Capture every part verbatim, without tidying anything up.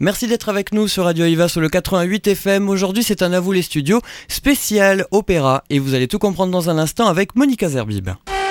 Merci d'être avec nous sur Radio Aviva sur le quatre-vingt-huit F M. Aujourd'hui, c'est un À vous les studios spécial opéra et vous allez tout comprendre dans un instant avec Monica Zerbib.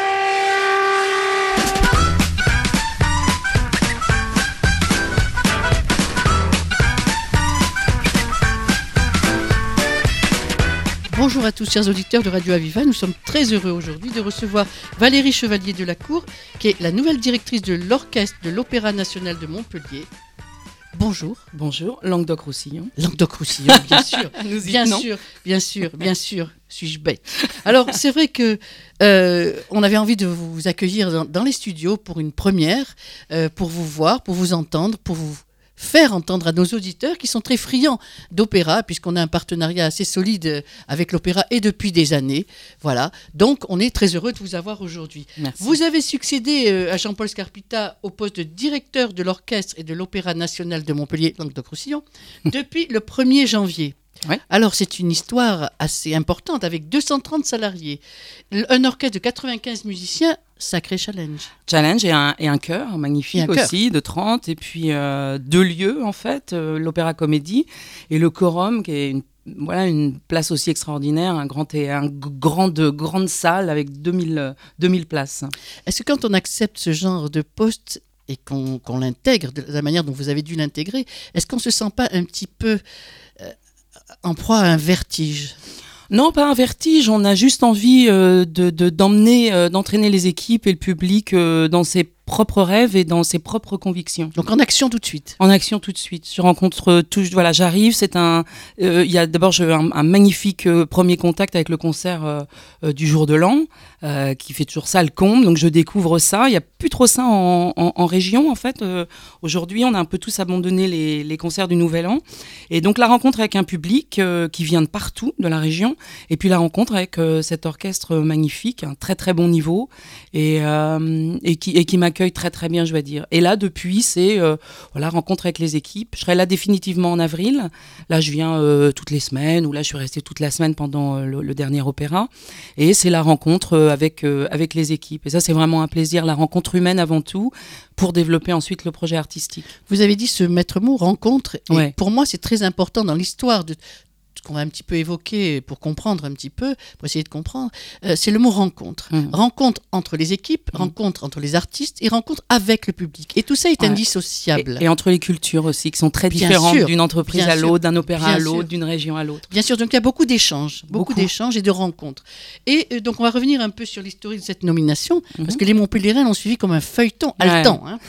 Bonjour à tous, chers auditeurs de Radio Aviva. Nous sommes très heureux aujourd'hui de recevoir Valérie Chevalier de la Cour, qui est la nouvelle directrice de l'orchestre de l'Opéra national de Montpellier. Bonjour. Bonjour, Languedoc-Roussillon. Languedoc-Roussillon, bien sûr. Nous y bien tenons. sûr, bien sûr, bien sûr. Suis-je bête? Alors, c'est vrai que euh, on avait envie de vous accueillir dans, dans les studios pour une première, euh, pour vous voir, pour vous entendre, pour vous faire entendre à nos auditeurs qui sont très friands d'opéra, puisqu'on a un partenariat assez solide avec l'opéra et depuis des années. Voilà. Donc, on est très heureux de vous avoir aujourd'hui. Merci. Vous avez succédé euh, à Jean-Paul Scarpita au poste de directeur de l'orchestre et de l'Opéra national de Montpellier, Languedoc-Roussillon, depuis le premier janvier. Ouais. Alors, c'est une histoire assez importante avec deux cent trente salariés. Un orchestre de quatre-vingt-quinze musiciens, sacré challenge. Challenge et un, et un chœur magnifique Et un chœur. aussi, de trente, et puis euh, deux lieux en fait, euh, l'Opéra Comédie et le Quorum, qui est une, voilà, une place aussi extraordinaire, un grand et un grande, grande salle avec deux mille, euh, deux mille places. Est-ce que quand on accepte ce genre de poste et qu'on, qu'on l'intègre de la manière dont vous avez dû l'intégrer, est-ce qu'on ne se sent pas un petit peu euh, en proie à un vertige ? Non, pas un vertige, on a juste envie euh, de, de, d'emmener, euh, d'entraîner les équipes et le public euh, dans ses propres rêves et dans ses propres convictions. Donc en action tout de suite. En action tout de suite. Je rencontre tout, voilà, j'arrive. C'est un, euh, il y a d'abord je, un, un magnifique euh, premier contact avec le concert euh, euh, du jour de l'an, euh, qui fait toujours ça le comble. Donc je découvre ça. Il y a plus trop ça en, en, en région en fait. Euh, aujourd'hui, on a un peu tous abandonné les, les concerts du Nouvel An. Et donc la rencontre avec un public euh, qui vient de partout de la région. Et puis la rencontre avec euh, cet orchestre magnifique, un très très bon niveau et euh, et qui et qui m'accueille très très bien, je dois dire. Et là, depuis, c'est euh, voilà, rencontre avec les équipes. Je serai là définitivement en avril. Là, je viens euh, toutes les semaines, ou là, je suis restée toute la semaine pendant euh, le, le dernier opéra. Et c'est la rencontre euh, avec, euh, avec les équipes. Et ça, c'est vraiment un plaisir, la rencontre humaine avant tout, pour développer ensuite le projet artistique. Vous avez dit ce maître mot, rencontre. Et Ouais. pour moi, c'est très important dans l'histoire de ce qu'on va un petit peu évoquer pour comprendre un petit peu, pour essayer de comprendre, euh, c'est le mot rencontre. Mmh. Rencontre entre les équipes, Mmh. rencontre entre les artistes et rencontre avec le public. Et tout ça est Ouais. indissociable. Et, et entre les cultures aussi, qui sont très Bien différentes sûr, d'une entreprise bien à sûr, l'autre, d'un opéra bien à l'autre, sûr. d'une région à l'autre. Bien sûr, donc il y a beaucoup d'échanges, beaucoup, Beaucoup. d'échanges et de rencontres. Et euh, donc on va revenir un peu sur l'historique de cette nomination, Mhm. parce que les Montpelliérains l'ont suivi comme un feuilleton Ouais. haletant. Hein.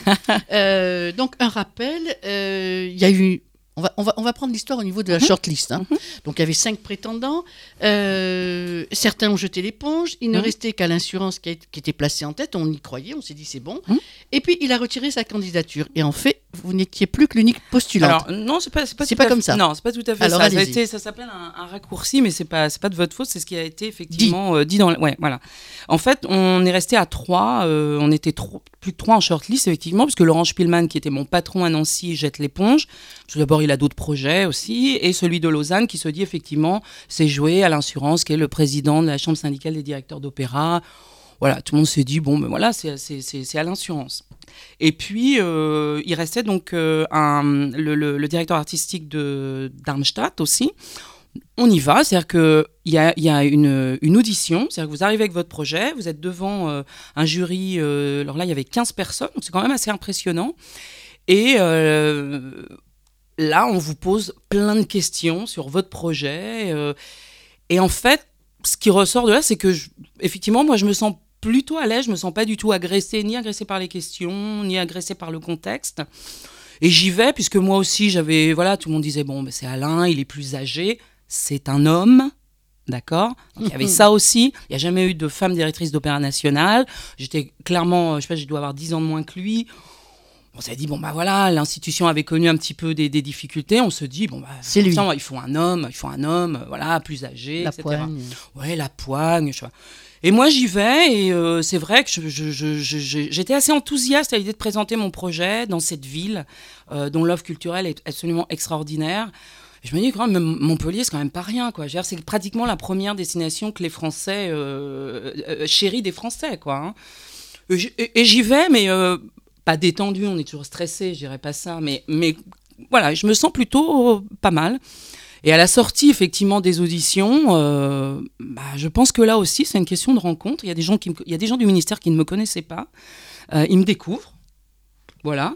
Euh, donc un rappel, euh, il y a eu... On va, on, va, on va prendre l'histoire au niveau de la Mhm. shortlist. Hein. Mhm. Donc il y avait cinq prétendants. Euh, certains ont jeté l'éponge. Il ne Mhm. restait qu'à l'Assurance qui, a- qui était placée en tête. On y croyait, on s'est dit c'est bon. Mhm. Et puis il a retiré sa candidature. Et en fait, vous n'étiez plus que l'unique postulante. Alors non, c'est pas c'est pas, C'est tout pas à comme fait- ça. Non, c'est pas tout à fait Alors, ça. Ça, a allez-y. été- ça s'appelle un, un raccourci, mais c'est pas c'est pas de votre faute. C'est ce qui a été effectivement euh, dit dans. le- Ouais, voilà. En fait, on est resté à trois. euh, on était trop, plus de trois en shortlist effectivement, puisque Laurent Spielmann, qui était mon patron à Nancy, jette l'éponge. Tout d'abord, il a d'autres projets aussi, et celui de Lausanne, qui se dit effectivement, c'est joué à l'Assurance, qui est le président de la Chambre syndicale des directeurs d'opéra. Voilà, tout le monde s'est dit, bon, ben voilà, c'est, c'est, c'est, c'est à l'Assurance. Et puis, euh, il restait donc euh, un, le, le, le directeur artistique de Darmstadt aussi. On y va, c'est-à-dire qu'il y a, y a une, une audition, c'est-à-dire que vous arrivez avec votre projet, vous êtes devant euh, un jury, euh, alors là, il y avait quinze personnes, donc c'est quand même assez impressionnant. Et euh, là, on vous pose plein de questions sur votre projet. Euh, et en fait, ce qui ressort de là, c'est que, je, effectivement, moi, je me sens plutôt à l'aise. Je me sens pas du tout agressée, ni agressée par les questions, ni agressée par le contexte. Et j'y vais, puisque moi aussi, j'avais... Voilà, tout le monde disait, bon, ben, c'est Alain, il est plus âgé. C'est un homme, d'accord ? Donc, il y avait ça aussi. Il n'y a jamais eu de femme directrice d'Opéra national. J'étais clairement... Je sais pas, je dois avoir dix ans de moins que lui. On s'est dit, bon, bah voilà, l'institution avait connu un petit peu des, des difficultés. On se dit, bon, bah, C'est lui. il faut un homme, il faut un homme, voilà, plus âgé, La et cetera. poigne. Ouais, la poigne, je sais pas. Et moi, j'y vais, et euh, c'est vrai que je, je, je, je, j'étais assez enthousiaste à l'idée de présenter mon projet dans cette ville, euh, dont l'offre culturelle est absolument extraordinaire. Et je me dis, quand même, Montpellier, c'est quand même pas rien, quoi. Je veux dire, c'est pratiquement la première destination que les Français euh, euh, chéris des Français, quoi. Hein. Et, et, et j'y vais, mais... Euh, pas détendu, on est toujours stressé, je dirais pas ça, mais, mais voilà, je me sens plutôt pas mal. Et à la sortie, effectivement, des auditions, euh, bah, je pense que là aussi, c'est une question de rencontre. Il y a des gens, qui me, il y a des gens du ministère qui ne me connaissaient pas. Euh, ils me découvrent. Voilà.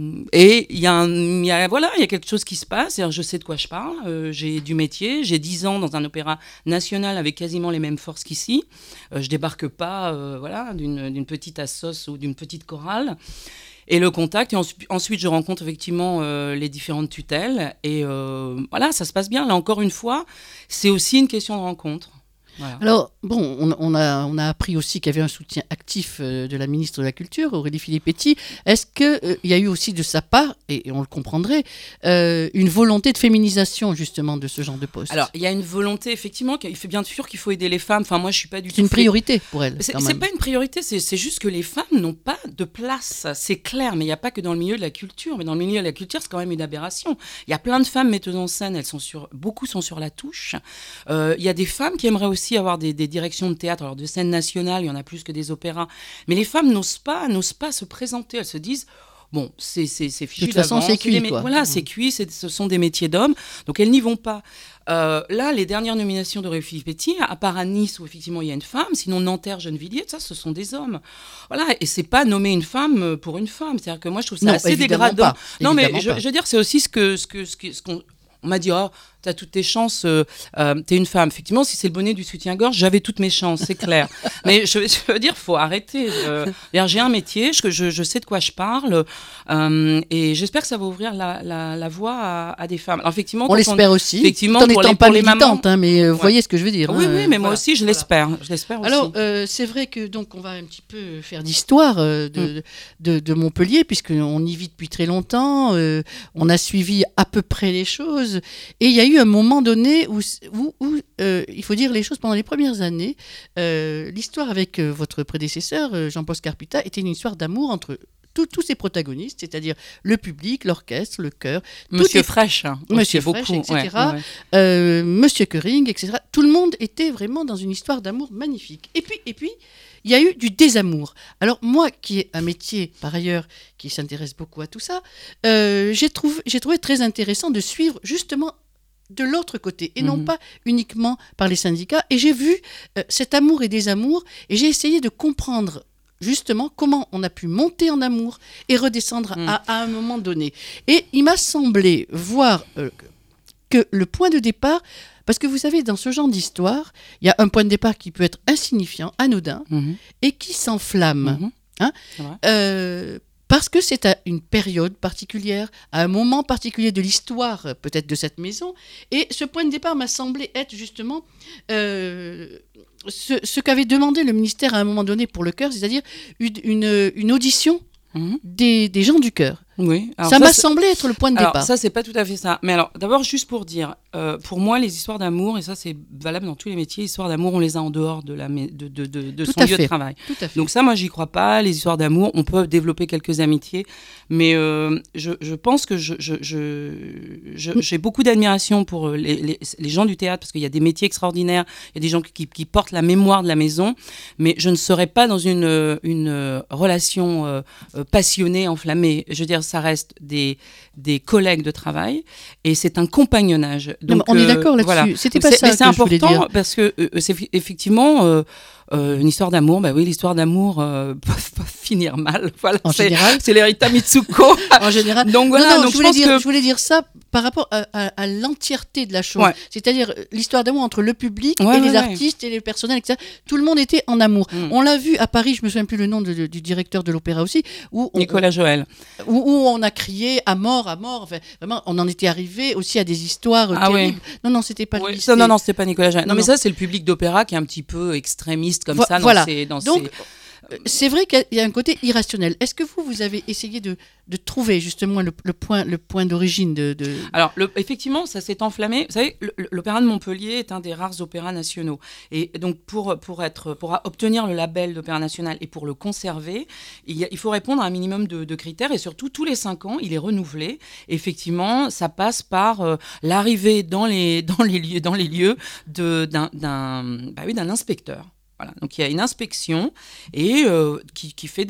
Et il y, a un, il y a, voilà, il y a quelque chose qui se passe. C'est-à-dire, je sais de quoi je parle. Euh, j'ai du métier. J'ai dix ans dans un opéra national avec quasiment les mêmes forces qu'ici. Euh, je débarque pas euh, voilà, d'une, d'une petite assoce ou d'une petite chorale. Et le contact, et en, ensuite je rencontre effectivement euh, les différentes tutelles, et euh, voilà, ça se passe bien. Là, encore une fois, c'est aussi une question de rencontre. Voilà. Alors, bon, on, on, a, on a appris aussi qu'il y avait un soutien actif euh, de la ministre de la Culture, Aurélie Filippetti. Est-ce qu'il euh, y a eu aussi de sa part, et, et on le comprendrait, euh, une volonté de féminisation justement de ce genre de poste? Alors, il y a une volonté, effectivement, il fait bien sûr qu'il faut aider les femmes. Enfin, moi, je suis pas du tout... C'est une priorité pour elle. C'est, c'est pas une priorité, c'est, c'est juste que les femmes n'ont pas de place. C'est clair, mais il n'y a pas que dans le milieu de la culture. Mais dans le milieu de la culture, c'est quand même une aberration. Il y a plein de femmes metteuses en scène, elles sont sur, beaucoup sont sur la touche. Euh, il y a des femmes qui aimeraient aussi avoir des, des directions de théâtre, alors de scène nationale, il y en a plus que des opéras. Mais les femmes n'osent pas, n'osent pas se présenter. Elles se disent... Bon, c'est, c'est, c'est fichu de toute façon, c'est cuit, les, quoi. Voilà, c'est cuit, c'est, ce sont des métiers d'hommes, donc elles n'y vont pas. Euh, là, les dernières nominations d'Aurélie Filippetti, à part à Nice, où effectivement il y a une femme, sinon Nanterre, Gennevilliers, ça, ce sont des hommes. Voilà, et c'est pas nommer une femme pour une femme. C'est-à-dire que moi, je trouve ça non, assez dégradant. Pas, non, mais je, je veux dire, c'est aussi ce que, ce que, ce que, ce qu'on... On m'a dit, oh, t'as toutes tes chances, euh, euh, t'es une femme. Effectivement, si c'est le bonnet du soutien-gorge, j'avais toutes mes chances, c'est clair. Mais je, je veux dire, faut arrêter. Euh, j'ai un métier, je, je, je sais de quoi je parle, euh, et j'espère que ça va ouvrir la, la, la voie à, à des femmes. Alors, effectivement, on l'espère on, aussi, effectivement, tout en pour n'étant les, pas pour les militante, mamans, hein, mais vous ouais. voyez ce que je veux dire. Oui, hein, oui, mais voilà. moi aussi, je l'espère. Voilà. Je l'espère aussi. Alors, euh, c'est vrai que donc on va un petit peu faire d'histoire euh, de, mm. de, de, de Montpellier, puisqu'on y vit depuis très longtemps. Euh, on a suivi à peu près les choses, et il y a eu un moment donné où, où, où euh, il faut dire les choses, pendant les premières années, euh, l'histoire avec euh, votre prédécesseur, euh, Jean-Paul Scarpita, était une histoire d'amour entre tous ces protagonistes, c'est-à-dire le public, l'orchestre, le chœur. Monsieur Fraîche. Hein, Monsieur Fraîche, beaucoup, et cetera. Ouais, ouais. Euh, Monsieur Köring, et cetera. Tout le monde était vraiment dans une histoire d'amour magnifique. Et puis, et puis, il y a eu du désamour. Alors moi, qui ai un métier, par ailleurs, qui s'intéresse beaucoup à tout ça, euh, j'ai trouvé, j'ai trouvé très intéressant de suivre justement de l'autre côté, et mmh. non pas uniquement par les syndicats. Et j'ai vu euh, cet amour et désamour, et j'ai essayé de comprendre justement comment on a pu monter en amour et redescendre mmh. à, à un moment donné. Et il m'a semblé voir euh, que le point de départ, parce que vous savez, dans ce genre d'histoire, il y a un point de départ qui peut être insignifiant, anodin, mmh. et qui s'enflamme. Mmh. Hein euh, parce que c'est à une période particulière, à un moment particulier de l'histoire peut-être de cette maison. Et ce point de départ m'a semblé être justement euh, ce, ce qu'avait demandé le ministère à un moment donné pour le chœur, c'est-à-dire une, une, une audition mmh. des, des gens du chœur. Oui. Alors ça, ça m'a c'est... semblé être le point de alors, départ. Ça, c'est pas tout à fait ça. Mais alors, d'abord, juste pour dire, euh, pour moi, les histoires d'amour, et ça, c'est valable dans tous les métiers, les histoires d'amour, on les a en dehors de, la, de, de, de, de son lieu fait. de travail. Tout à fait. Donc ça, moi, j'y crois pas. Les histoires d'amour, on peut développer quelques amitiés, mais euh, je, je pense que je, je, je, je, j'ai beaucoup d'admiration pour les, les, les gens du théâtre, parce qu'il y a des métiers extraordinaires, il y a des gens qui, qui portent la mémoire de la maison, mais je ne serais pas dans une, une relation euh, passionnée, enflammée. Je veux dire, ça reste des des collègues de travail, et c'est un compagnonnage. Donc, non, on est d'accord là-dessus. Voilà. C'était pas c'est, ça mais que c'est je important voulais dire. Parce que euh, c'est effectivement euh, euh, une histoire d'amour. Bah oui, l'histoire d'amour euh, peut, peut finir mal. Voilà, en c'est, général, c'est l'Erita Mitsuko. En général. Donc voilà. Non, non, donc je, voulais je, pense dire, que... je voulais dire ça par rapport à, à, à l'entièreté de la chose. Ouais. C'est-à-dire l'histoire d'amour entre le public ouais, et ouais, les ouais. artistes et les personnels, et cetera. Tout le monde était en amour. Mm. On l'a vu à Paris. Je me souviens plus le nom de, de, du directeur de l'opéra aussi, où on, Nicolas Joël, où, où on a crié à mort, à mort. Enfin, vraiment, on en était arrivé aussi à des histoires ah terribles. Ouais. Non, non, c'était pas ouais, lui. Ça, non, non, c'était pas Nicolas Joël. Non, non, mais non. ça, c'est le public d'opéra qui est un petit peu extrémiste comme Vo- ça. Dans voilà. Ses, dans Donc, ses... c'est vrai qu'il y a un côté irrationnel. Est-ce que vous, vous avez essayé de, de trouver justement le, le, point, le point d'origine de, de... Alors, le, effectivement, ça s'est enflammé. Vous savez, le, l'Opéra de Montpellier est un des rares opéras nationaux. Et donc, pour, pour, être, pour obtenir le label d'opéra national et pour le conserver, il, y a, il faut répondre à un minimum de, de critères. Et surtout, tous les cinq ans, il est renouvelé. Effectivement, ça passe par euh, l'arrivée dans les, dans les lieux, dans les lieux de, d'un, d'un, bah oui, d'un inspecteur. Voilà. Donc il y a une inspection et euh, qui, qui fait des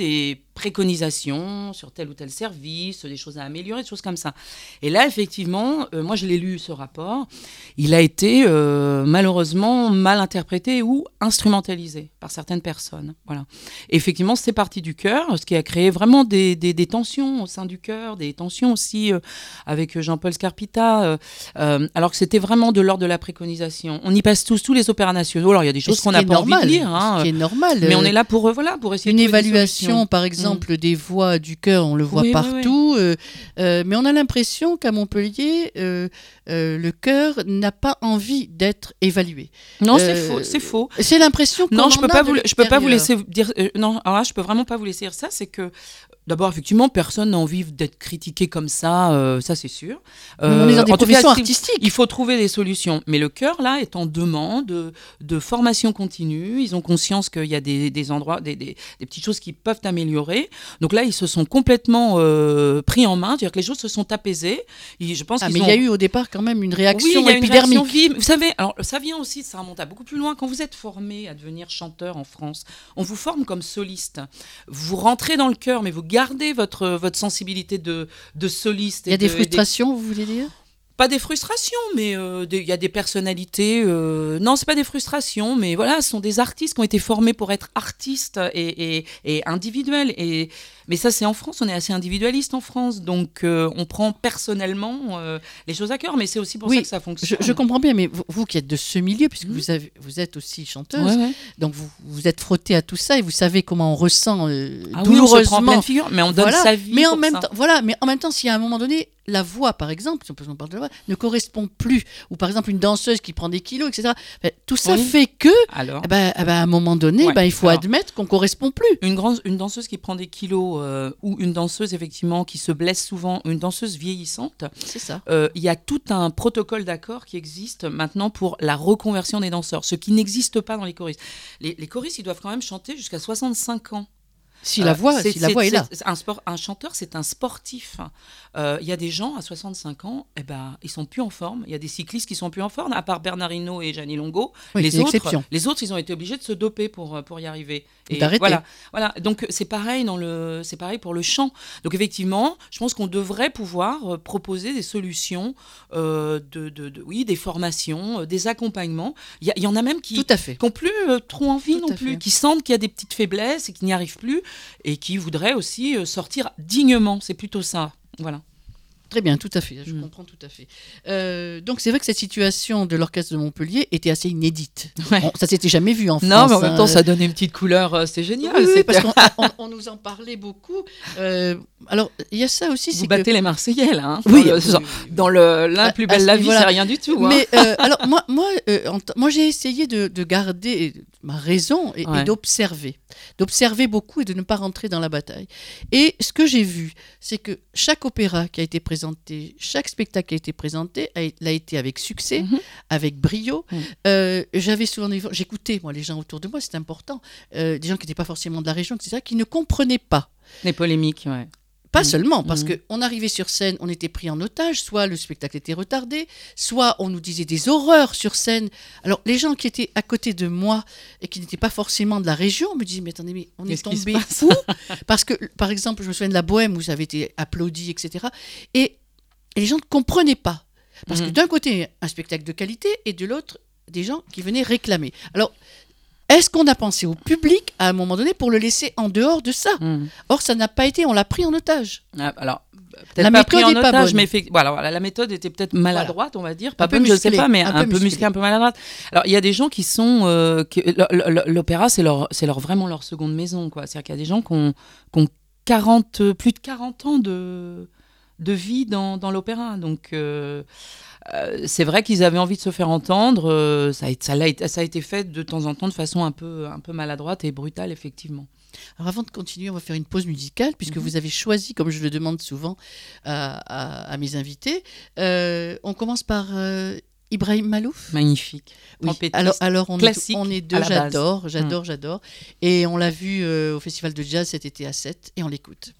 préconisations sur tel ou tel service, des choses à améliorer, des choses comme ça. Et là, effectivement, euh, moi je l'ai lu ce rapport, il a été euh, malheureusement mal interprété ou instrumentalisé par certaines personnes. Voilà. Et effectivement, c'est parti du cœur, ce qui a créé vraiment des, des, des tensions au sein du cœur, des tensions aussi euh, avec Jean-Paul Scarpita, euh, euh, alors que c'était vraiment de l'ordre de la préconisation. On y passe tous, tous les opéras nationaux, alors il y a des choses qu'on n'a pas normal, envie de lire. Hein, ce qui est normal. Mais on est là pour, euh, voilà, pour essayer une de trouver évaluation, par exemple, exemple, mmh. des voix du cœur, on le voit oui, partout, oui, oui. Euh, euh, mais on a l'impression qu'à Montpellier, euh, euh, le chœur n'a pas envie d'être évalué. Non, euh, c'est faux, c'est faux. C'est l'impression qu'on non, je en peux a pas de vous, je peux pas vous laisser dire. Euh, non, alors là, je peux vraiment pas vous laisser dire ça. C'est que d'abord, effectivement, personne n'a envie d'être critiqué comme ça, euh, ça c'est sûr. Euh, on est dans des professions artistiques. Il faut trouver des solutions. Mais le chœur, là, est en demande de, de formation continue. Ils ont conscience qu'il y a des, des endroits, des, des, des petites choses qui peuvent améliorer. Donc là, ils se sont complètement euh, pris en main. C'est-à-dire que les choses se sont apaisées. Et je pense ah, qu'ils mais il ont... y a eu au départ quand même une réaction oui, il y a épidermique. Une réaction vive. Vous savez, alors, ça vient aussi, ça remonte à beaucoup plus loin. Quand vous êtes formé à devenir chanteur en France, on vous forme comme soliste. Vous rentrez dans le chœur, mais vous gardez votre, votre sensibilité de, de soliste. Il y a de, des frustrations, des... vous voulez dire ? Pas des frustrations, mais il euh, y a des personnalités... Euh, non, c'est pas des frustrations, mais voilà, ce sont des artistes qui ont été formés pour être artistes et, et, et individuels. Et, mais ça, c'est en France, on est assez individualiste en France, donc euh, on prend personnellement euh, les choses à cœur, mais c'est aussi pour oui, ça que ça fonctionne. Je, je comprends bien, mais vous, vous qui êtes de ce milieu, puisque mmh. vous, avez, vous êtes aussi chanteuse, ouais, ouais. donc vous vous êtes frotté à tout ça et vous savez comment on ressent euh, ah douloureusement. Oui, on se prend en pleine figure, mais on donne voilà. sa vie mais en pour même ça. temps, voilà, mais en même temps, si à un moment donné, la voix, par exemple, si on parle de la voix, ne correspond plus, ou par exemple une danseuse qui prend des kilos, et cetera. Ben, tout ça oui. fait que, Alors, eh ben, eh ben, à un moment donné, ouais. ben, il faut Alors, admettre qu'on ne correspond plus. Une, grande, une danseuse qui prend des kilos, euh, ou une danseuse effectivement qui se blesse souvent, une danseuse vieillissante, c'est ça. Euh, il y a tout un protocole d'accord qui existe maintenant pour la reconversion des danseurs, ce qui n'existe pas dans les choristes. Les, les choristes, ils doivent quand même chanter jusqu'à soixante-cinq ans. Si la voix, euh, si la voix est là. Un, sport, un chanteur, c'est un sportif. Il euh, y a des gens à soixante-cinq ans, eh ben, ils sont plus en forme. Il y a des cyclistes qui sont plus en forme, à part Bernard Hinault et Jeannie Longo. Oui, les, autres, exception. les autres, ils ont été obligés de se doper pour, pour y arriver. Et d'arrêter. Voilà, voilà. Donc c'est pareil, dans le, c'est pareil pour le chant. Donc effectivement, je pense qu'on devrait pouvoir proposer des solutions, euh, de, de, de, oui, des formations, des accompagnements. Il y, y en a même qui n'ont plus euh, trop envie Tout non plus, fait. Qui sentent qu'il y a des petites faiblesses et qui n'y arrivent plus. Et qui voudrait aussi sortir dignement. C'est plutôt ça. Voilà. Très bien, tout à fait, je mmh. comprends tout à fait. Euh, donc c'est vrai que cette situation de l'orchestre de Montpellier était assez inédite. Ouais. On, ça s'était jamais vu en France. Non, mais en même temps, hein. ça donnait une petite couleur, euh, c'était génial. Oui, c'était... parce qu'on on, on nous en parlait beaucoup. Euh, alors, il y a ça aussi. Vous c'est battez que... les Marseillais, là. Hein, oui. Dans, le, dans le, l'un plus belle la vie, c'est rien du tout. Hein. Mais euh, alors, moi, moi, euh, en t- moi j'ai essayé de, de garder ma raison et, ouais. et d'observer. D'observer beaucoup et de ne pas rentrer dans la bataille. Et ce que j'ai vu, c'est que chaque opéra qui a été présenté, chaque spectacle qui a été présenté, a, l'a été avec succès, mm-hmm. avec brio. Mm. Euh, j'avais souvent, j'écoutais moi les gens autour de moi, c'est important, euh, des gens qui n'étaient pas forcément de la région, et cetera, qui ne comprenaient pas. Les polémiques, ouais. Pas mmh. seulement, parce mmh. qu'on arrivait sur scène, on était pris en otage, soit le spectacle était retardé, soit on nous disait des horreurs sur scène. Alors, les gens qui étaient à côté de moi et qui n'étaient pas forcément de la région me disaient, mais attendez, mais on Qu'est-ce est tombé où ? Parce que, par exemple, je me souviens de la Bohème où ça avait été applaudi, et cetera. Et, et les gens ne comprenaient pas. Parce mmh. que d'un côté, un spectacle de qualité, et de l'autre, des gens qui venaient réclamer. Alors, est-ce qu'on a pensé au public à un moment donné pour le laisser en dehors de ça ? mmh. Or, ça n'a pas été, on l'a pris en otage. Ah, alors, peut-être la pas pris en otage, mais fait... bon, alors, la méthode était peut-être maladroite, voilà. On va dire. Pas un peu bonne, musclé, je ne sais pas, mais un, un peu, peu musclée, un peu maladroite. Alors, il y a des gens qui sont... Euh, qui... L'opéra, c'est, leur, c'est leur, vraiment leur seconde maison, quoi. C'est-à-dire qu'il y a des gens qui ont, qui ont quarante, plus de quarante ans de, de vie dans, dans l'opéra. Donc... Euh... Euh, c'est vrai qu'ils avaient envie de se faire entendre, euh, ça, a, ça, a, ça a été fait de temps en temps de façon un peu, un peu maladroite et brutale, effectivement. Alors avant de continuer, on va faire une pause musicale, puisque mm-hmm. vous avez choisi, comme je le demande souvent à, à, à mes invités, euh, on commence par euh, Ibrahim Malouf. Magnifique. Oui. Alors, alors on, classique est, on est deux, j'adore, j'adore, mm. j'adore. Et on l'a vu euh, au Festival de Jazz cet été à Sète, et on l'écoute.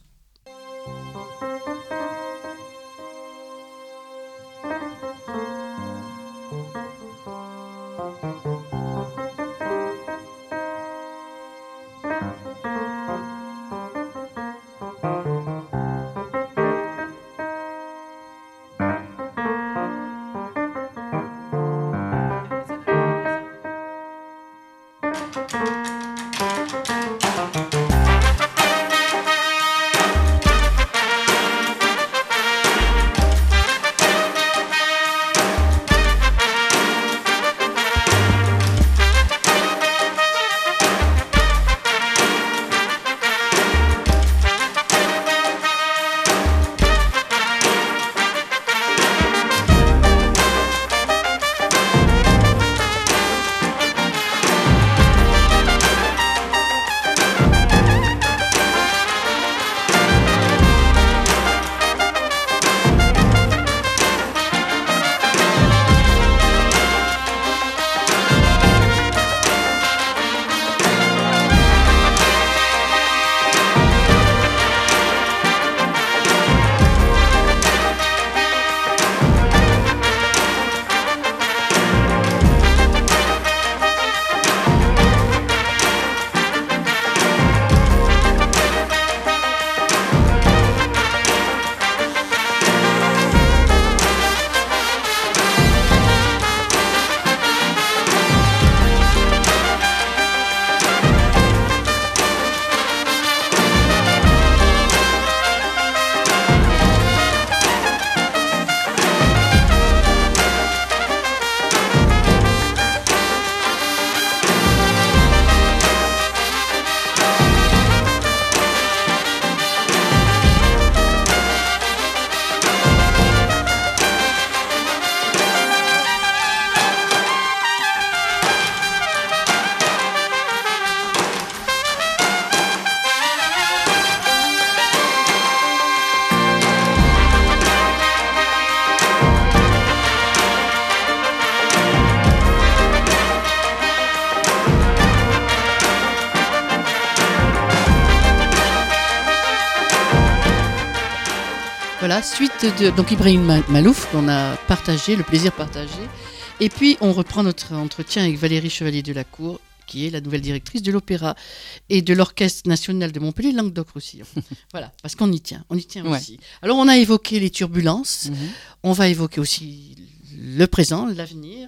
voilà, suite de donc Ibrahim Malouf qu'on a partagé, le plaisir partagé. Et puis on reprend notre entretien avec Valérie Chevalier-Delacour, qui est la nouvelle directrice de l'Opéra et de l'Orchestre national de Montpellier, Languedoc-Roussillon. Voilà, parce qu'on y tient, on y tient ouais. aussi. Alors on a évoqué les turbulences, mmh. on va évoquer aussi le présent, l'avenir.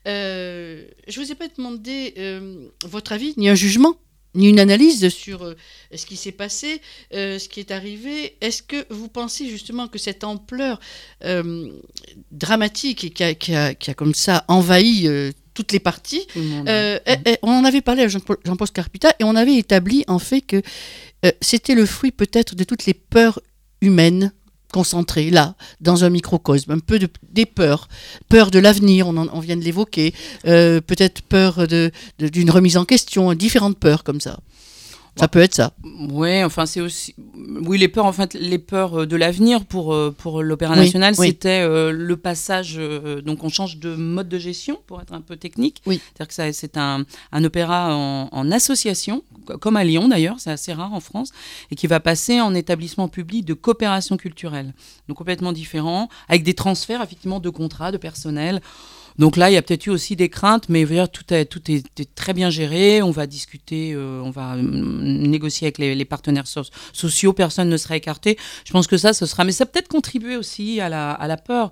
Euh, je ne vous ai pas demandé euh, votre avis, ni un jugement, ni une analyse sur euh, ce qui s'est passé, euh, ce qui est arrivé. Est-ce que vous pensez justement que cette ampleur euh, dramatique et qui a, qui, a, qui a comme ça envahi euh, toutes les parties, euh, et, et, on en avait parlé à Jean-Paul, Jean-Paul Scarpita et on avait établi en fait que euh, c'était le fruit peut-être de toutes les peurs humaines concentrées là, dans un microcosme, un peu de, des peurs, peur de l'avenir, on, en, on vient de l'évoquer, euh, peut-être peur de, de, d'une remise en question, différentes peurs comme ça. Ça peut être ça. Oui, enfin c'est aussi, oui les peurs, en fait les peurs de l'avenir pour pour l'Opéra National, oui, c'était oui. Euh, le passage, euh, donc on change de mode de gestion pour être un peu technique. Oui. C'est-à-dire que ça, c'est un un opéra en, en association, comme à Lyon d'ailleurs, c'est assez rare en France, et qui va passer en établissement public de coopération culturelle, donc complètement différent, avec des transferts effectivement de contrats, de personnel. Donc là, il y a peut-être eu aussi des craintes, mais dire, tout, est, tout est, est très bien géré. On va discuter, euh, on va négocier avec les, les partenaires so- sociaux, personne ne sera écarté. Je pense que ça, ce sera... Mais ça peut-être contribuer aussi à la, à la peur.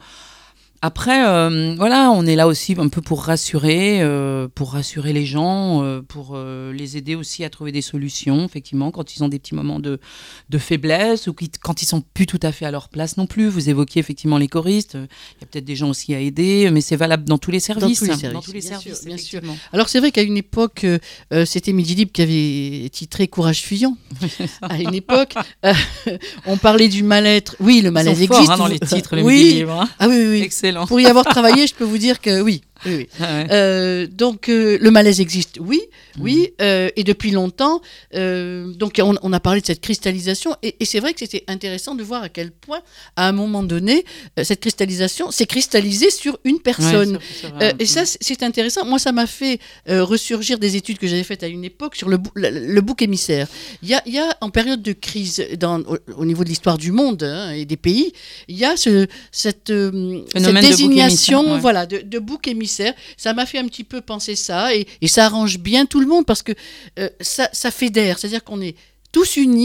Après, euh, voilà, on est là aussi un peu pour rassurer, euh, pour rassurer les gens, euh, pour euh, les aider aussi à trouver des solutions, effectivement, quand ils ont des petits moments de, de faiblesse ou qui, quand ils sont plus tout à fait à leur place non plus. Vous évoquiez effectivement les choristes, il y a peut-être des gens aussi à aider, mais c'est valable dans tous les services. Dans tous les services, dans tous les bien services, sûr, bien sûr. Alors c'est vrai qu'à une époque, euh, c'était Midi Libre qui avait titré Courage Fuyant. À une époque, euh, on parlait du mal-être. Oui, le malaise Ils sont existe. forts, hein, dans les titres, le oui. Midi Libre. Hein. Ah oui, oui, oui. Excellent. Pour y avoir travaillé, je peux vous dire que oui. Oui, oui. Ah ouais. euh, donc euh, le malaise existe, oui, oui, mmh. euh, et depuis longtemps. Euh, donc on, on a parlé de cette cristallisation, et, et c'est vrai que c'était intéressant de voir à quel point, à un moment donné, euh, cette cristallisation s'est cristallisée sur une personne. Ouais, c'est, c'est euh, et ça, c'est, c'est intéressant. Moi, ça m'a fait euh, ressurgir des études que j'avais faites à une époque sur le, le, le bouc émissaire. Il y a, il y a en période de crise, dans, au, au niveau de l'histoire du monde hein, et des pays, il y a ce, cette, euh, cette désignation, de ouais. voilà, de, de bouc émissaire. Ça m'a fait un petit peu penser ça et, et ça arrange bien tout le monde parce que euh, ça, ça fédère, c'est-à-dire qu'on est tous unis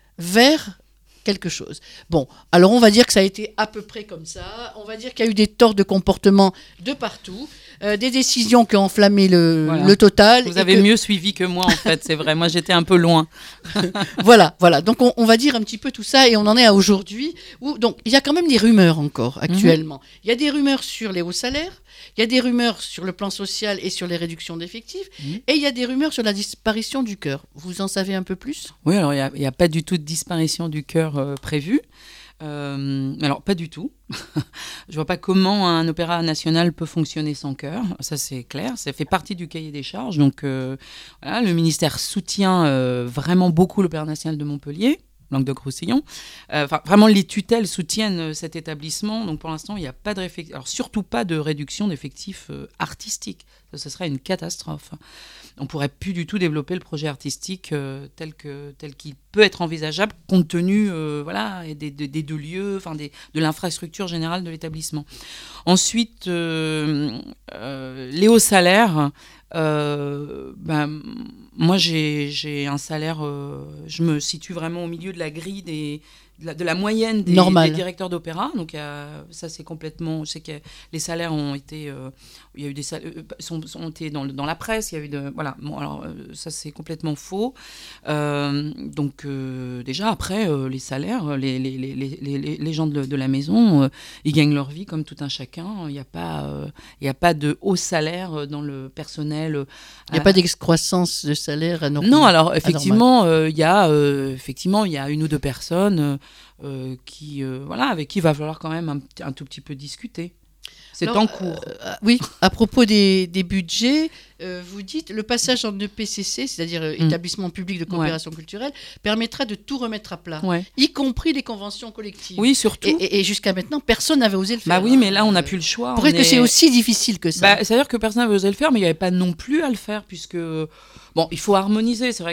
vers quelque chose. Bon, alors on va dire que ça a été à peu près comme ça, on va dire qu'il y a eu des torts de comportement de partout, euh, des décisions qui ont enflammé le, voilà. le total. Vous avez que... mieux suivi que moi en fait, c'est vrai, moi j'étais un peu loin. voilà, voilà, donc on, on va dire un petit peu tout ça et on en est à aujourd'hui où donc il y a quand même des rumeurs encore actuellement. Mm-hmm. Il y a des rumeurs sur les hauts salaires, il y a des rumeurs sur le plan social et sur les réductions d'effectifs, mmh. et il y a des rumeurs sur la disparition du chœur. Vous en savez un peu plus ? Oui, alors il n'y a, a pas du tout de disparition du chœur euh, prévue. Euh, alors, pas du tout. Je ne vois pas comment un opéra national peut fonctionner sans chœur. Ça, c'est clair. Ça fait partie du cahier des charges. Donc, euh, voilà, le ministère soutient euh, vraiment beaucoup l'Opéra national de Montpellier. Languedoc-Roussillon. Euh, vraiment, les tutelles soutiennent cet établissement. Donc, pour l'instant, il n'y a pas de réflexion. Alors, surtout pas de réduction d'effectifs euh, artistiques. Ça, ce serait une catastrophe. On ne pourrait plus du tout développer le projet artistique euh, tel, que, tel qu'il peut être envisageable, compte tenu euh, voilà, des, des, des deux lieux, enfin, des, de l'infrastructure générale de l'établissement. Ensuite, euh, euh, les hauts salaires. Euh, ben, moi, j'ai, j'ai un salaire, euh, je me situe vraiment au milieu de la grille des, de, la, de la moyenne des, des directeurs d'opéra. Donc, euh, ça, c'est complètement. Je sais que les salaires ont été. Euh, il y a eu des salaires, sont, sont été dans, dans la presse. Il y a eu de. Voilà. Bon, alors, euh, ça, c'est complètement faux. Euh, donc, euh, déjà, après, euh, les salaires, les, les, les, les, les, les gens de, de la maison, euh, ils gagnent leur vie comme tout un chacun. Il n'y a pas, euh, il n'y a pas de haut salaire dans le personnel. Il n'y a euh, pas d'excroissance de salaire anormal. Non, alors effectivement, il euh, y a euh, effectivement il y a une ou deux personnes euh, qui euh, voilà avec qui il va falloir quand même un, un tout petit peu discuter. C'est alors, en cours. Euh, oui, à propos des, des budgets, euh, vous dites le passage en E P C C, c'est-à-dire mmh. établissement public de coopération ouais. culturelle, permettra de tout remettre à plat, ouais. y compris les conventions collectives. Oui, surtout. Et, et, et jusqu'à maintenant, personne n'avait osé le faire. Bah oui, mais là, on n'a plus le choix. Pourrait que est... c'est aussi difficile que ça. Bah, c'est-à-dire que personne n'avait osé le faire, mais il n'y avait pas non plus à le faire, puisque bon, il faut harmoniser. C'est vrai que c'est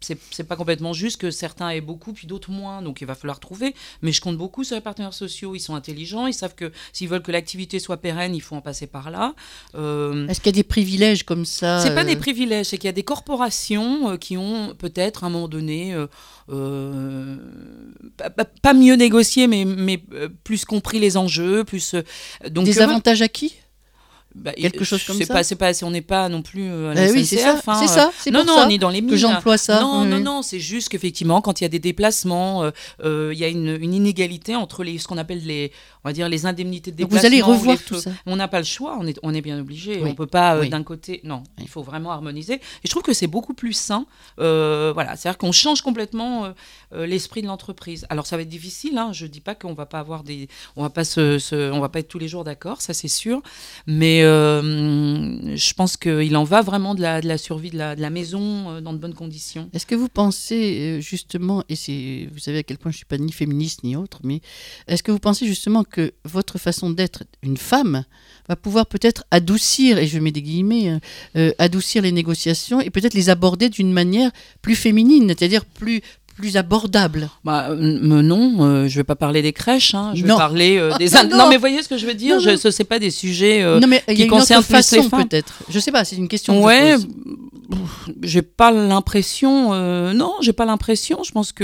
c'est, c'est pas complètement juste que certains aient beaucoup puis d'autres moins, donc il va falloir trouver. Mais je compte beaucoup sur les partenaires sociaux, ils sont intelligents, ils savent que s'ils veulent que l'activité soit pérenne, il faut en passer par là. Euh, Est-ce qu'il y a des privilèges comme ça? C'est pas euh... des privilèges, c'est qu'il y a des corporations euh, qui ont peut-être à un moment donné euh, euh, pas, pas mieux négocié, mais, mais euh, plus compris les enjeux, plus euh, donc des euh, avantages acquis. Bah, quelque chose comme c'est ça. Pas, c'est pas, on n'est pas non plus à la euh, S N C F. Oui, c'est ça. Hein, c'est ça. C'est non, pour non, ça on est dans les mines. Que j'emploie ça. Non, oui. non, non. C'est juste qu'effectivement, quand il y a des déplacements, il euh, euh, y a une, une inégalité entre les, ce qu'on appelle les, on va dire les indemnités de déplacement. Donc vous allez revoir les, tout ça. On n'a pas le choix. On est, on est bien obligé. Oui. On peut pas euh, oui. d'un côté. Non, il faut vraiment harmoniser. Et je trouve que c'est beaucoup plus sain. Euh, voilà, c'est-à-dire qu'on change complètement euh, euh, l'esprit de l'entreprise. Alors ça va être difficile. Hein, je dis pas qu'on va pas avoir des, on va pas se, se on va pas être tous les jours d'accord. Ça c'est sûr. Mais euh, je pense qu'il en va vraiment de la, de la survie de la, de la maison euh, dans de bonnes conditions. Est-ce que vous pensez euh, justement, et c'est, vous savez à quel point je ne suis pas ni féministe ni autre, mais est-ce que vous pensez justement que votre façon d'être une femme va pouvoir peut-être adoucir, et je mets des guillemets, euh, adoucir les négociations et peut-être les aborder d'une manière plus féminine, c'est-à-dire plus plus abordable? Bah euh, non, euh, je vais pas parler des crèches, hein, je vais non. parler euh, des in... non. non mais voyez ce que je veux dire, non, non. Je, ce c'est pas des sujets euh, non, mais qui concernent plus façon, les femmes. Peut-être. Je sais pas, c'est une question. Ouais, que je pose. J'ai pas l'impression. Euh, non, j'ai pas l'impression. Je pense que.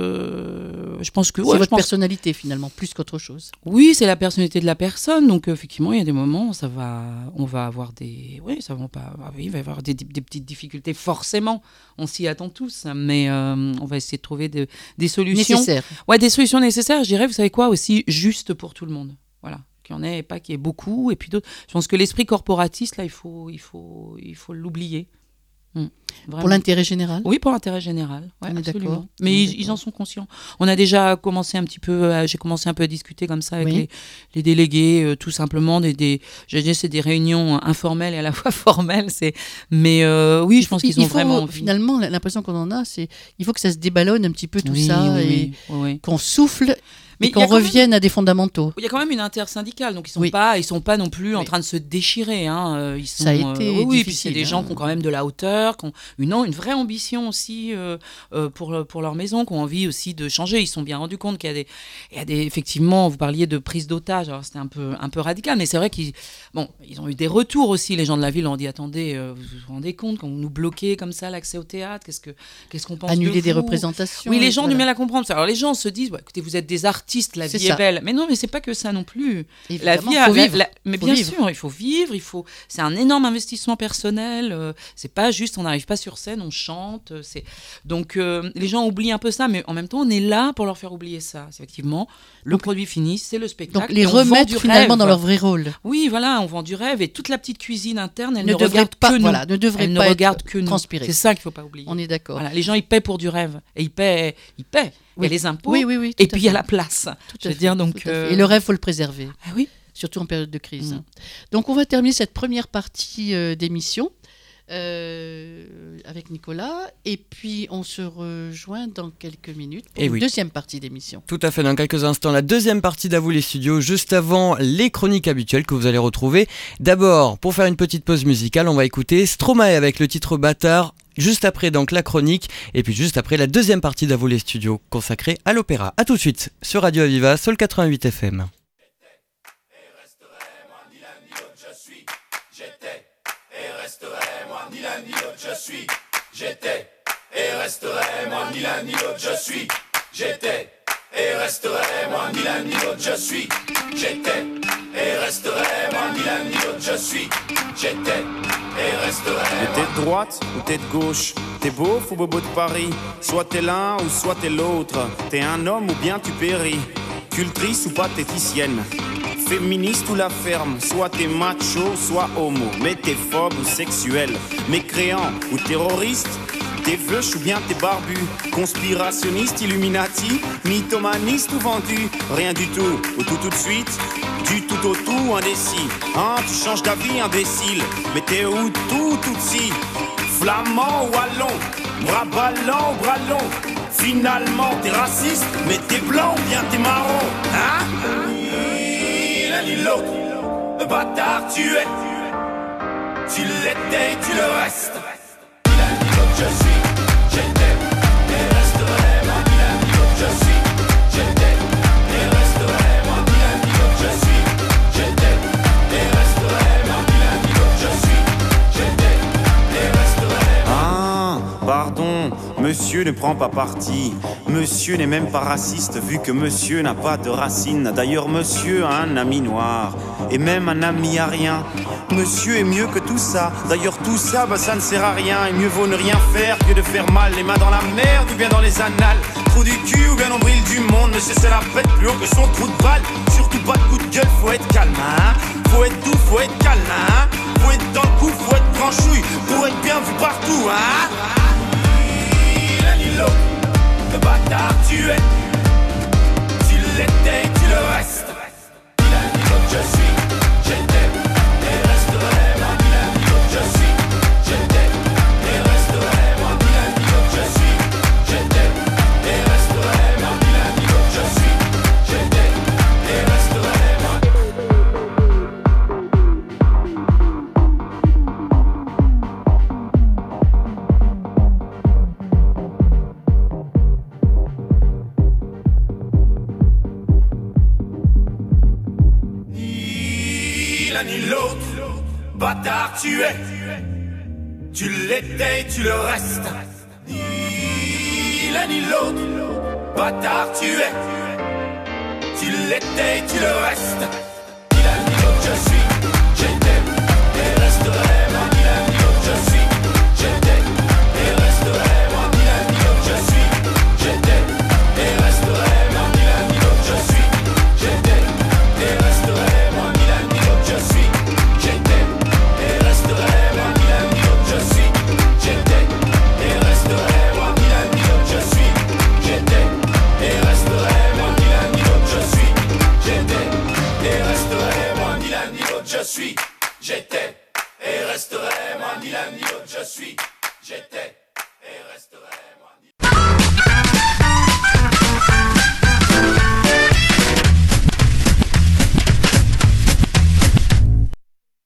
Euh, je pense que. C'est ouais, votre pense... personnalité finalement, plus qu'autre chose. Oui, c'est la personnalité de la personne. Donc effectivement, il y a des moments où ça va, on va avoir des. Oui, ça va pas. Ah, oui, il va y avoir des, des, des petites difficultés. Forcément, on s'y attend tous, mais euh, on va essayer de trouver de, des solutions. Nécessaires. Ouais, des solutions nécessaires. Je dirais, vous savez quoi, aussi juste pour tout le monde. Voilà. Qu'il y en ait, pas qu'il y ait beaucoup, et puis d'autres. Je pense que l'esprit corporatiste, là, il faut, il faut, il faut l'oublier. Mmh, pour l'intérêt général? Oui, pour l'intérêt général. Ouais, on est absolument. d'accord. Mais on ils, ils en sont conscients. On a déjà commencé un petit peu, à, j'ai commencé un peu à discuter comme ça avec oui. les, les délégués, euh, tout simplement. Des, des, j'ai dit, c'est des réunions informelles et à la fois formelles. C'est, mais euh, oui, je pense qu'ils ont faut, vraiment. Finalement, l'impression qu'on en a, c'est il faut que ça se déballonne un petit peu tout oui, ça oui, et oui, oui. qu'on souffle. Mais et qu'on même, revienne à des fondamentaux. Il y a quand même une intersyndicale, donc ils sont oui. pas, ils sont pas non plus en oui. train de se déchirer. Hein. Ils sont, ça a été euh, oui, difficile. Et puis c'est des gens hein. qui ont quand même de la hauteur, qui ont une, une vraie ambition aussi euh, euh, pour pour leur maison, qui ont envie aussi de changer. Ils se sont bien rendus compte qu'il y a des, il y a des, effectivement, vous parliez de prise d'otage. Alors c'était un peu un peu radical, mais c'est vrai qu'ils, bon, ils ont eu des retours aussi. Les gens de la ville ont dit attendez, euh, vous vous rendez compte quand vous nous bloquez comme ça l'accès au théâtre, qu'est-ce que qu'est-ce qu'on pense annuler de vous des représentations. Oui, les gens voilà. ont du mal à comprendre. Alors les gens se disent, ouais, écoutez, vous êtes des artistes, la vie est belle. Mais non, mais c'est pas que ça non plus. Évidemment, la vie, faut a, vivre. La, la, mais faut bien vivre. sûr, il faut vivre. Il faut. C'est un énorme investissement personnel. Euh, c'est pas juste, on n'arrive pas sur scène, on chante. C'est donc euh, les gens oublient un peu ça, mais en même temps, on est là pour leur faire oublier ça. C'est effectivement, le donc, produit fini, c'est le spectacle. Donc les remettre finalement rêve. dans leur vrai rôle. Oui, voilà, on vend du rêve et toute la petite cuisine interne, elle ne, ne regarde pas, que nous. Voilà, ne devrait elle pas ne regarde être que nous. transpirée. C'est ça qu'il faut pas oublier. On est d'accord. Voilà, les gens ils paient pour du rêve et ils paient, ils paient. Oui. Il y a les impôts. Oui, oui, oui. Et puis il y a la place. Tout je à veux dire donc. Euh... Et le rêve, faut le préserver. Ah oui. Surtout en période de crise. Mmh. Donc on va terminer cette première partie euh, d'émission euh, avec Nicolas, et puis on se rejoint dans quelques minutes pour et une oui. deuxième partie d'émission. Tout à fait, dans quelques instants, la deuxième partie d'À vous les studios, juste avant les chroniques habituelles que vous allez retrouver. D'abord, pour faire une petite pause musicale, on va écouter Stromae avec le titre Bâtard. Juste après donc la chronique, et puis juste après la deuxième partie d'À vous les studios consacrée à l'opéra. A tout de suite sur Radio Aviva, sur le quatre-vingt-huit F M. Ni l'un ni l'autre je suis, j'étais et resterai, moi ni l'un ni l'autre je suis, j'étais et resterai, moi ni l'un ni l'autre je suis, j'étais et resterai, moi ni l'un ni l'autre je suis, j'étais et resterai. Mais t'es de droite ou t'es de gauche, t'es beauf ou bobo de Paris, soit t'es l'un ou soit t'es l'autre, t'es un homme ou bien tu péris, cultrice ou pathéticienne. Féministe ou la ferme, soit t'es macho, soit homo, mais t'es phobe ou sexuel, mécréant ou terroriste, t'es veuche ou bien t'es barbu, conspirationniste, illuminati, mythomaniste ou vendu, rien du tout, ou tout tout de suite, du tout au tout, indécis, hein, tu changes d'avis, imbécile, mais t'es où tout, tout si, flamand ou wallon, bras ballants ou bras longs, finalement t'es raciste, mais t'es blanc ou bien t'es marron, hein? Ni l'autre, le bâtard tu es, tu l'étais, tu le restes. Ni l'un ni l'autre je suis, j'étais. monsieur ne prend pas parti. Monsieur n'est même pas raciste vu que monsieur n'a pas de racines. D'ailleurs monsieur a un ami noir et même un ami arien. Monsieur est mieux que tout ça. D'ailleurs tout ça, bah ça ne sert à rien. Et mieux vaut ne rien faire que de faire mal. Les mains dans la merde ou bien dans les annales. Trou du cul ou bien nombril du monde. Monsieur c'est la fête plus haut que son trou de balle. Surtout pas de coup de gueule, faut être calme hein. Faut être doux, faut être câlin hein. Faut être dans le coup, faut être franchouille. Pour être bien vu partout hein. Ni l'un ni l'autre, le bâtard tu es. Tu l'étais, tu le restes. Ni l'un ni l'autre je suis, j'étais et resterai. Moi ni l'un ni l'autre je suis, j'étais et resterai. Moi ni l'un ni l'autre je suis, j'étais et resterai. Moi ni l'un ni l'autre je suis, j'étais et resterai. Ni l'autre, bâtard tu es. Tu l'étais, tu le restes. Ni l'un ni l'autre, bâtard tu es. Tu l'étais, tu le restes. Ni l'un ni l'autre je suis, j'étais et resterai. Moi ni l'un ni l'autre je suis, j'étais et resterai. Moi ni l'un ni l'autre je suis, j'étais et resterai. Moi ni l'un ni l'autre je suis, j'étais et resterai. Moi ni l'un ni l'autre je suis, j'étais et resterai. Moi ni l'un ni l'autre je suis, j'étais et resterai. Moi ni l'un ni l'autre je suis, j'étais et resterai. Moi ni l'un ni l'autre je suis, j'étais et resterai. Moi ni l'un ni l'autre je suis, j'étais et resterai. Moi ni l'un ni l'autre je suis, j'étais et resterai.